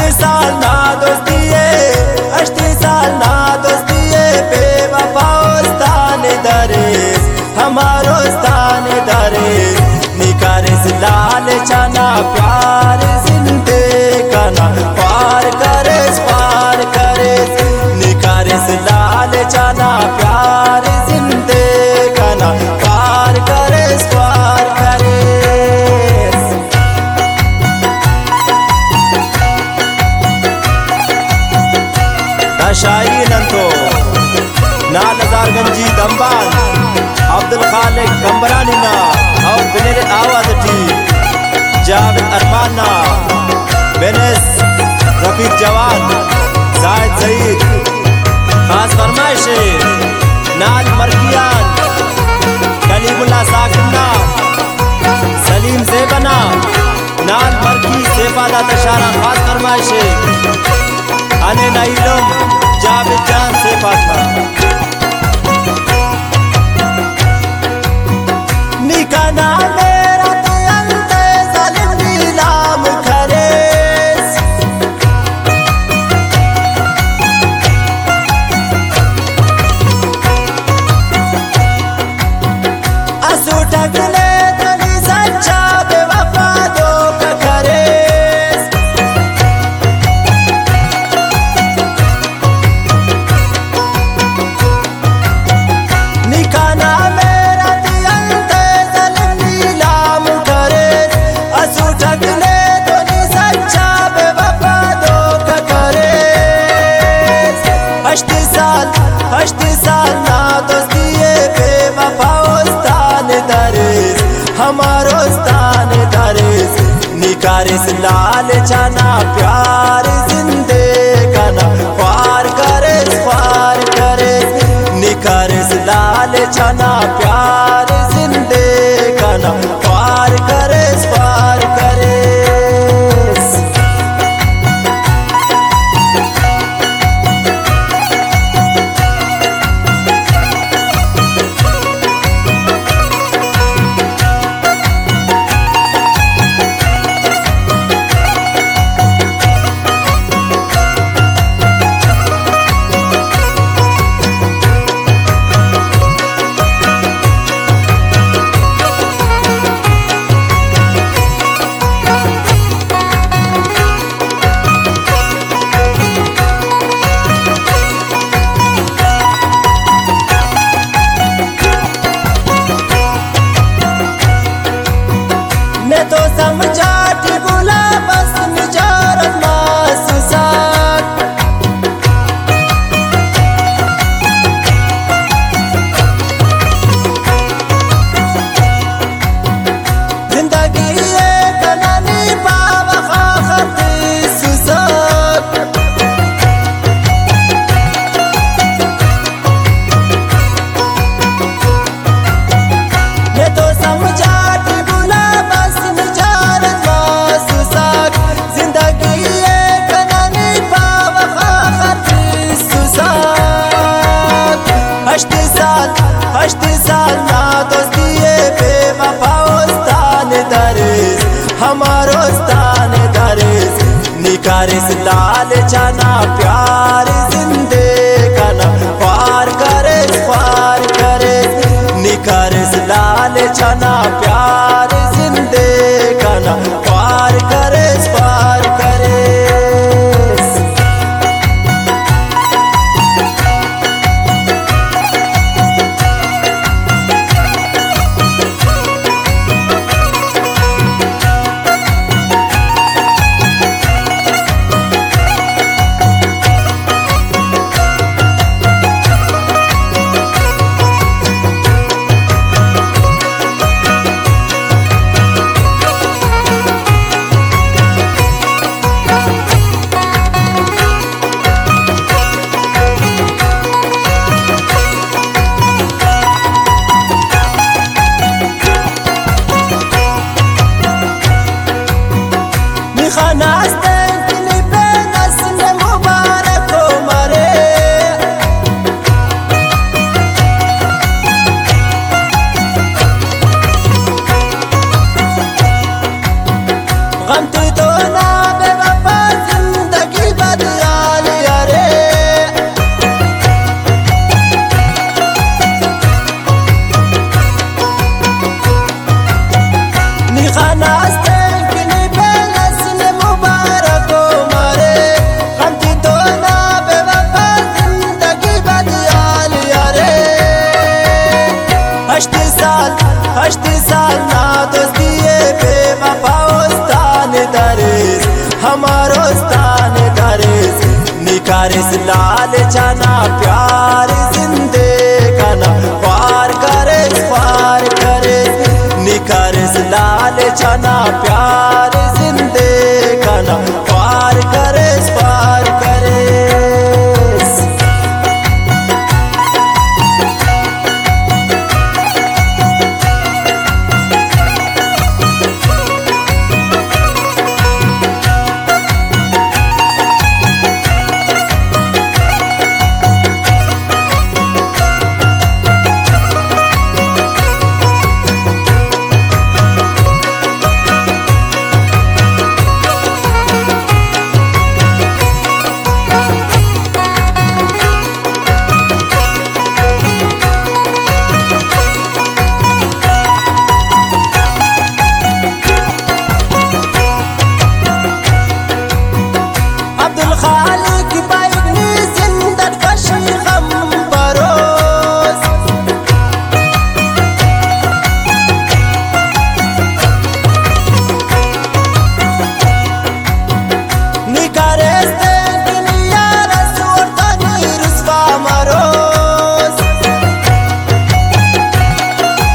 साल ना दोस्ती है, 80 साल ना दोस्ती है, बेवफास्तान दरेस हमारो स्थान दरेस। निकारिस लाल चना प्यार जिंदे कना पार करेस पार करेस। निकारिस लाल चना प्यार जिंदे कना पार करेस पार करेस। शायरी नंतो नाल नज़ार गंजी दंबान अब्दुल खालिक कंबरानी ना और बिनेर आवाज टी जावेद अरमाना बेनस रफीक जवान जायद सईद खास फरमाइश नाल मरकियान कलीमुल्ला साकिना सलीम ज़ेबना नाल मरकी सेफादा तशारा खास फरमाइश अने नाइलम जावेद जान से फातमा। निकाना मेरा अंते जालिम नीलाम करेस। असू ढकले तनी सच्चा बेवफा धोखा करेस। निकाना मेरा अंते जालिम नीलाम करेस। असू ढकले तनी सच्चा बेवफा धोखा करेस। 80 साल ना दोस्ती है, बेवफास्तान दरेस हमारो स्थान दरेस। निकारिस लाल चना प्यार जिंदे कना पार करेस पार करेस। निकारिस लाल चना प्यार जिंदे कना पार करेस पार करेस। मैं तो समझा थी बुला बस निजारत मास साथ। जिंदगी ये कनानी बाबा खाती सुसात। मैं तो समझा थी बुला बस निजारत मास साथ। जिंदगी ये कनानी बाबा खाती सुसात। 80 साल ना दोस्ती है, बेवफास्तान दरेस हमारो स्थान दरेस। निकारिस लाल चना प्यार जिंदे कना पार करेस पार करेस। निकारिस लाल चना प्यार जिंदे कना पार करेस पार करेस। غمت دونا بوفا زندگی निखारिस लाल चना प्यार जिंदे कना पार करे निखारिस लाल चना प्यार जिंदे कना पार करे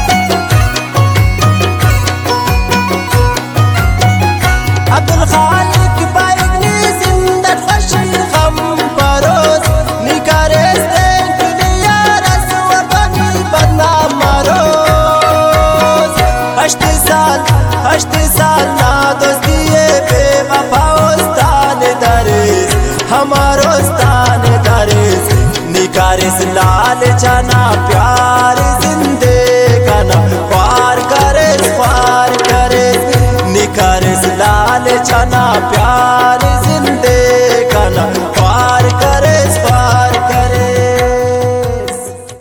Abdul Khaliq